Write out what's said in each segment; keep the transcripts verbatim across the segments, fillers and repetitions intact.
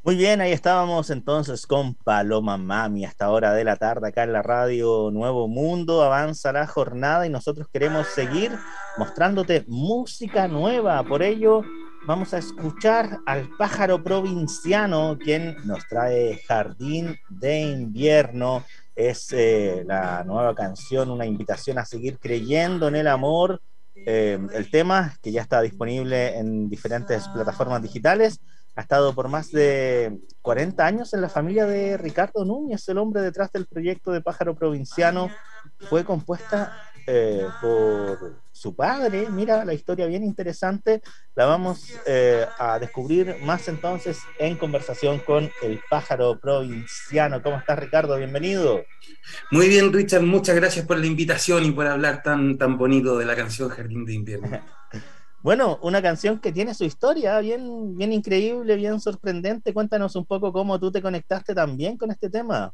Muy bien, ahí estábamos entonces con Paloma Mami hasta hora de la tarde acá en la radio Nuevo Mundo. Avanza la jornada y nosotros queremos seguir mostrándote música nueva. Por ello, vamos a escuchar al pájaro provinciano, quien nos trae Jardín de Invierno. Es eh, la nueva canción, una invitación a seguir creyendo en el amor. Eh, el tema que ya está disponible en diferentes plataformas digitales ha estado por más de cuarenta años en la familia de Ricardo Núñez, el hombre detrás del proyecto de Pájaro Provinciano. Fue compuesta eh, por su padre. Mira, la historia bien interesante. La vamos eh, a descubrir más entonces en conversación con el Pájaro Provinciano. ¿Cómo estás, Ricardo? Bienvenido. Muy bien, Richard, muchas gracias por la invitación y por hablar tan, tan bonito de la canción Jardín de Invierno. Bueno, una canción que tiene su historia bien, bien increíble, bien sorprendente. Cuéntanos un poco cómo tú te conectaste también con este tema.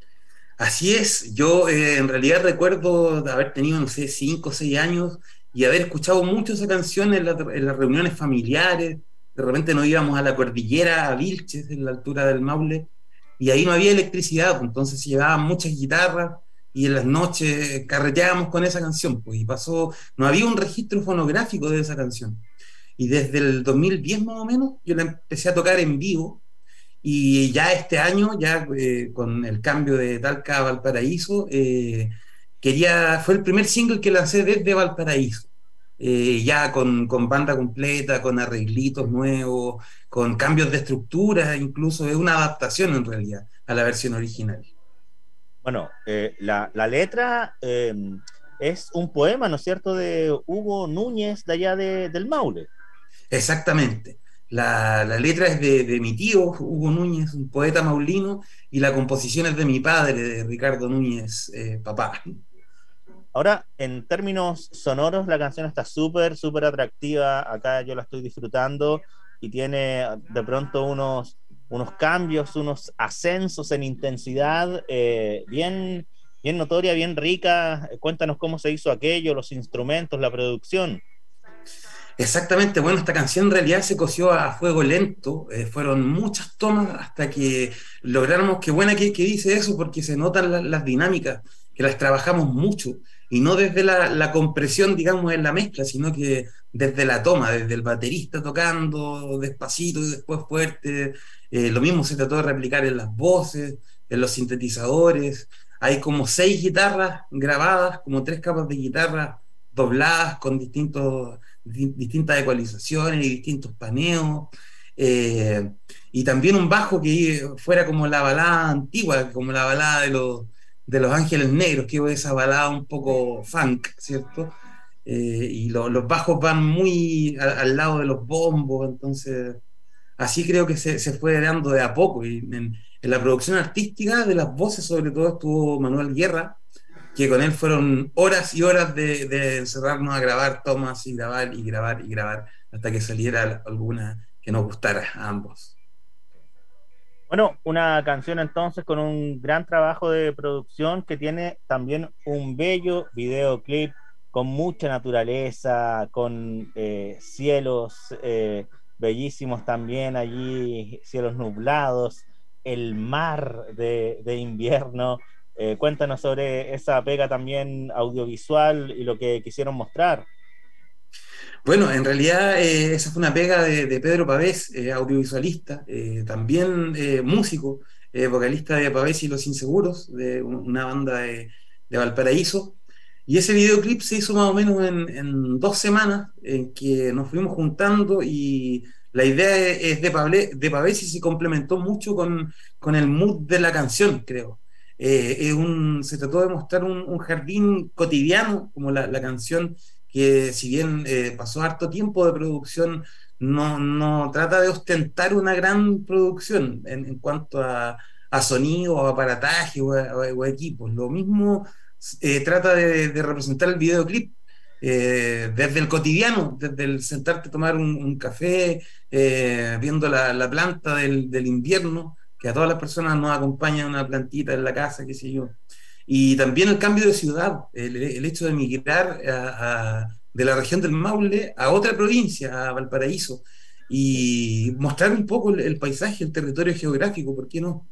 Así es, yo eh, en realidad recuerdo de haber tenido, no sé, cinco o seis años y haber escuchado mucho esa canción en, la, en las reuniones familiares. De repente nos íbamos a la cordillera, a Vilches, en la altura del Maule, y ahí no había electricidad, pues, entonces se llevaban muchas guitarras y en las noches carreteábamos con esa canción, pues, y pasó, no había un registro fonográfico de esa canción. Y desde el dos mil diez más o menos, yo la empecé a tocar en vivo. Y ya este año, ya eh, con el cambio de Talca a Valparaíso, eh, quería, fue el primer single que lancé desde Valparaíso. Eh, ya con, con banda completa, con arreglitos nuevos, con cambios de estructura, incluso es una adaptación en realidad a la versión original. Bueno, eh, la, la, letra eh, es un poema, ¿no es cierto?, de Hugo Núñez de allá de, del Maule. Exactamente. La, la letra es de, de, mi tío, Hugo Núñez, un poeta maulino, y la composición es de mi padre, de Ricardo Núñez, eh, papá. Ahora, en términos sonoros, la canción está súper, súper atractiva. Acá yo la estoy disfrutando y tiene de pronto unos, unos cambios, unos ascensos en intensidad eh, bien, bien notoria, bien rica. Cuéntanos cómo se hizo aquello, los instrumentos, la producción. Exactamente, bueno, esta canción en realidad se coció a fuego lento, eh, fueron muchas tomas hasta que lográramos, qué buena que, que dice eso, porque se notan la, las dinámicas, que las trabajamos mucho, y no desde la, la compresión, digamos, en la mezcla, sino que desde la toma, desde el baterista tocando despacito y después fuerte. Eh, lo mismo se trató de replicar en las voces, en los sintetizadores. Hay como seis guitarras grabadas, como tres capas de guitarra dobladas con distintos distintas ecualizaciones y distintos paneos, eh, y también un bajo que fuera como la balada antigua, como la balada de los, de los Ángeles Negros, que es esa balada un poco funk, ¿cierto? Eh, y lo, los bajos van muy a, al lado de los bombos, entonces así creo que se, se fue dando de a poco, y en, en la producción artística de las voces sobre todo estuvo Manuel Guerra, que con él fueron horas y horas de, de encerrarnos a grabar tomas y grabar y grabar y grabar hasta que saliera alguna que nos gustara a ambos. Bueno, una canción entonces con un gran trabajo de producción que tiene también un bello videoclip con mucha naturaleza, con eh, cielos eh, bellísimos también allí, cielos nublados, el mar de, de invierno. Eh, cuéntanos sobre esa pega también audiovisual y lo que quisieron mostrar. Bueno, en realidad eh, esa fue una pega de, de Pedro Pavés, eh, audiovisualista, eh, también eh, músico, eh, vocalista de Pavés y Los Inseguros, de una banda de, de Valparaíso. Y ese videoclip se hizo más o menos en, en dos semanas, en que nos fuimos juntando y la idea es de, Pable, de Pavés y se complementó mucho con, con el mood de la canción, creo. Eh, es un, se trató de mostrar un, un jardín cotidiano, como la, la canción, que si bien eh, pasó harto tiempo de producción, no, no trata de ostentar una gran producción en, en cuanto a, a sonido, o aparataje o, a, o a equipos. Lo mismo eh, trata de, de representar el videoclip. Eh, desde el cotidiano, desde el sentarte a tomar un, un café, eh, viendo la, la planta del, del invierno, que a todas las personas nos acompaña una plantita en la casa, qué sé yo. Y también el cambio de ciudad, el, el hecho de emigrar a, a, de la región del Maule a otra provincia, a Valparaíso. y mostrar un poco el, el paisaje, el territorio geográfico, ¿por qué no?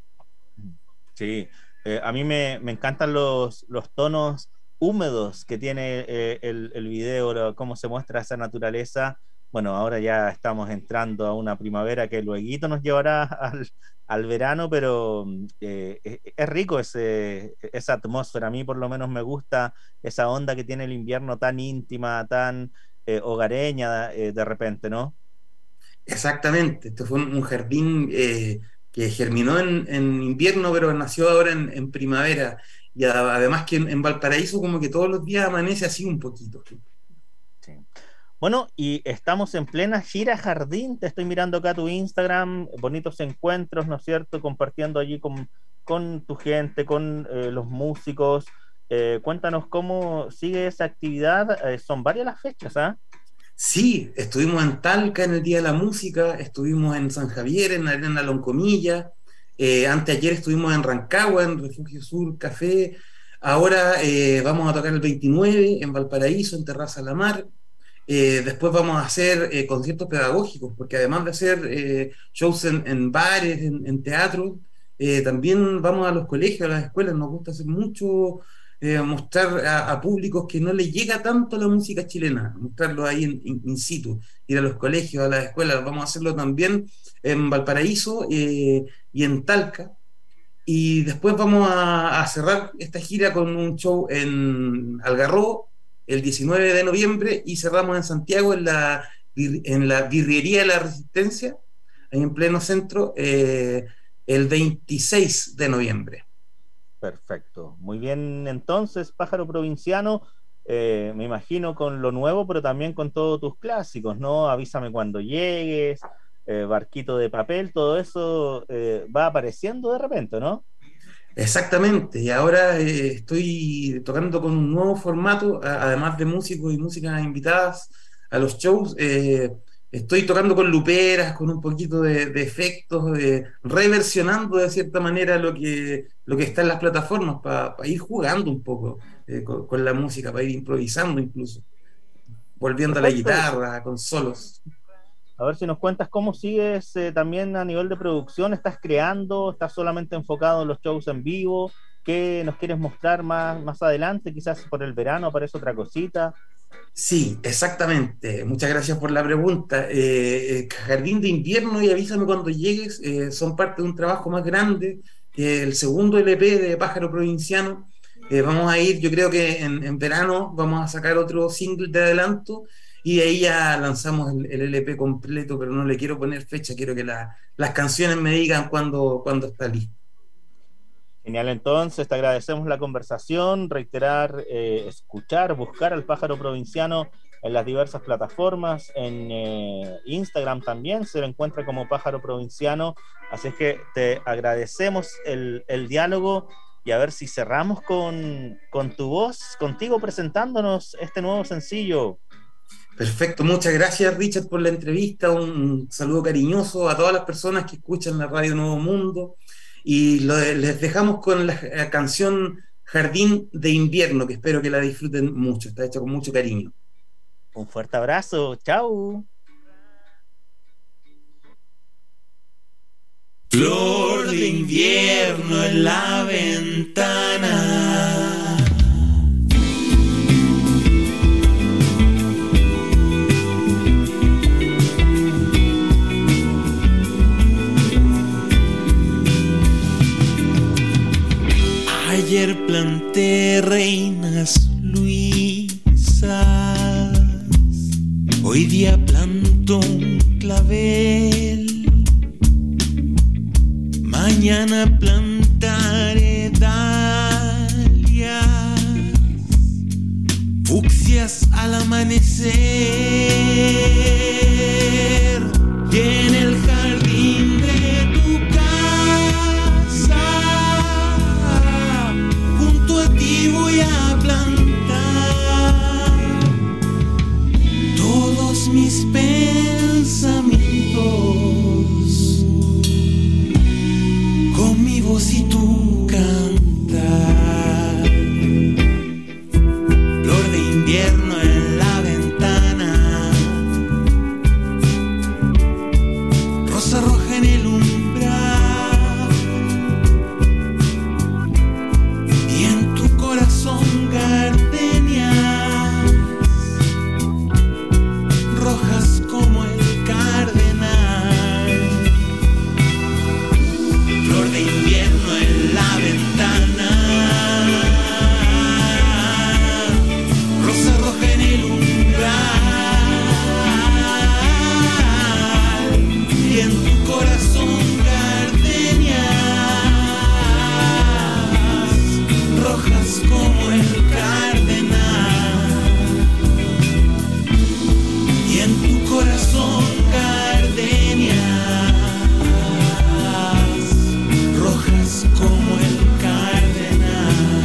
Sí, eh, a mí me, me encantan los, los tonos húmedos que tiene eh, el, el video, lo- cómo se muestra esa naturaleza. Bueno, ahora ya estamos entrando a una primavera que luego nos llevará al, al verano, pero mm, eh, es, es rico ese, esa atmósfera. A mí por lo menos me gusta esa onda que tiene el invierno tan íntima, tan eh, hogareña eh, de repente, ¿no? Exactamente, esto fue un, un jardín eh, que germinó en, en invierno, pero nació ahora en, en primavera. Y a- además que en, en Valparaíso como que todos los días amanece así un poquito. Sí. Bueno, y estamos en plena gira jardín. Te estoy mirando acá tu Instagram, bonitos encuentros, ¿no es cierto? Compartiendo allí con, con tu gente, con eh, los músicos. Eh, cuéntanos cómo sigue esa actividad. Eh, son varias las fechas, ¿ah? Sí, estuvimos en Talca en el Día de la Música, estuvimos en San Javier, en Arena Loncomilla, eh, anteayer estuvimos en Rancagua, en Refugio Sur Café, ahora eh, vamos a tocar el veintinueve en Valparaíso, en Terraza La Mar. Eh, después vamos a hacer eh, conciertos pedagógicos, porque además de hacer eh, shows en, en bares, en, en teatros, eh, también vamos a los colegios, a las escuelas. Nos gusta hacer mucho, eh, mostrar a, a públicos que no les llega tanto la música chilena, mostrarlo ahí en, in, in situ, ir a los colegios, a las escuelas. Vamos a hacerlo también en Valparaíso eh, y en Talca. Y después vamos a, a cerrar esta gira con un show en Algarrobo el diecinueve de noviembre y cerramos en Santiago en la, en la Birrería de la Resistencia, ahí en pleno centro, eh, el veintiséis de noviembre. Perfecto. Muy bien, entonces, Pájaro Provinciano, eh, me imagino con lo nuevo, pero también con todos tus clásicos, ¿no? Avísame cuando llegues, eh, Barquito de Papel, todo eso eh, va apareciendo de repente, ¿no? Exactamente, y ahora eh, estoy tocando con un nuevo formato, a- además de músicos y músicas invitadas a los shows. Eh, estoy tocando con luperas, con un poquito de, de efectos, eh, reversionando de cierta manera lo que, lo que está en las plataformas para ir jugando un poco eh, con, con la música, para ir improvisando incluso, volviendo a la Perfecto. guitarra, con solos. A ver si nos cuentas cómo sigues eh, también a nivel de producción, estás creando, estás solamente enfocado en los shows en vivo, qué nos quieres mostrar más, más adelante, quizás por el verano aparece otra cosita. Sí, exactamente. Muchas gracias por la pregunta. Eh, eh, Jardín de Invierno y Avísame cuando llegues eh, son parte de un trabajo más grande, que el segundo L P de Pájaro Provinciano. Eh, vamos a ir, yo creo que en, en verano vamos a sacar otro single de adelanto y de ahí ya lanzamos el, el L P completo, pero no le quiero poner fecha, quiero que la- las canciones me digan cuándo, cuándo está listo. Genial, entonces te agradecemos la conversación, reiterar, eh, escuchar, buscar al Pájaro Provinciano en las diversas plataformas, en eh, Instagram también se lo encuentra como Pájaro Provinciano, así es que te agradecemos el, el diálogo y a ver si cerramos con, con tu voz, contigo presentándonos este nuevo sencillo. Perfecto, muchas gracias Richard por la entrevista, un saludo cariñoso a todas las personas que escuchan la radio Nuevo Mundo y lo, les dejamos con la, la canción Jardín de Invierno, que espero que la disfruten mucho, está hecha con mucho cariño. Un fuerte abrazo, chao. Flor de invierno en la ventana. Ayer planté reinas luisas, hoy día planto un clavel. Mañana plantaré dalias, fucsias al amanecer. Y en el jardín de tu casa, junto a ti voy a plantar todos mis pensamientos con mi voz y tu cantar. Flor de invierno en la ventana, como el cardenal, y en tu corazón gardenias rojas como el cardenal.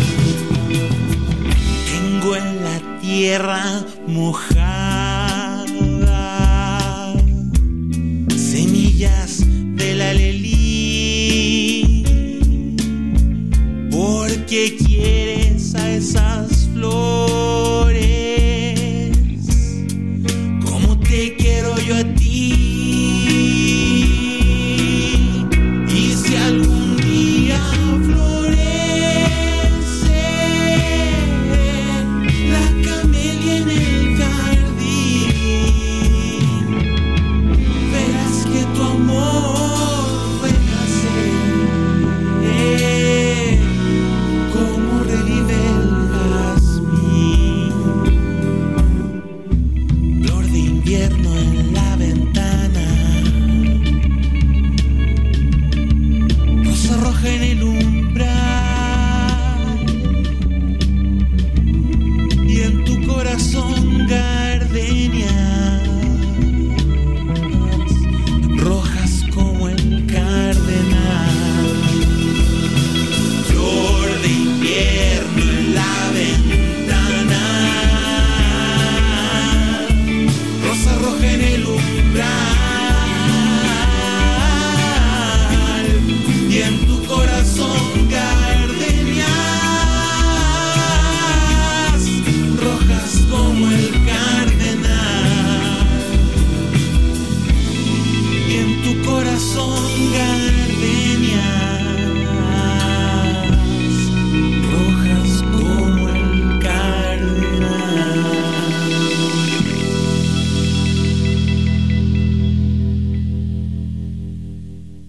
Tengo en la tierra mojada semillas del alelí, porque quieres a esa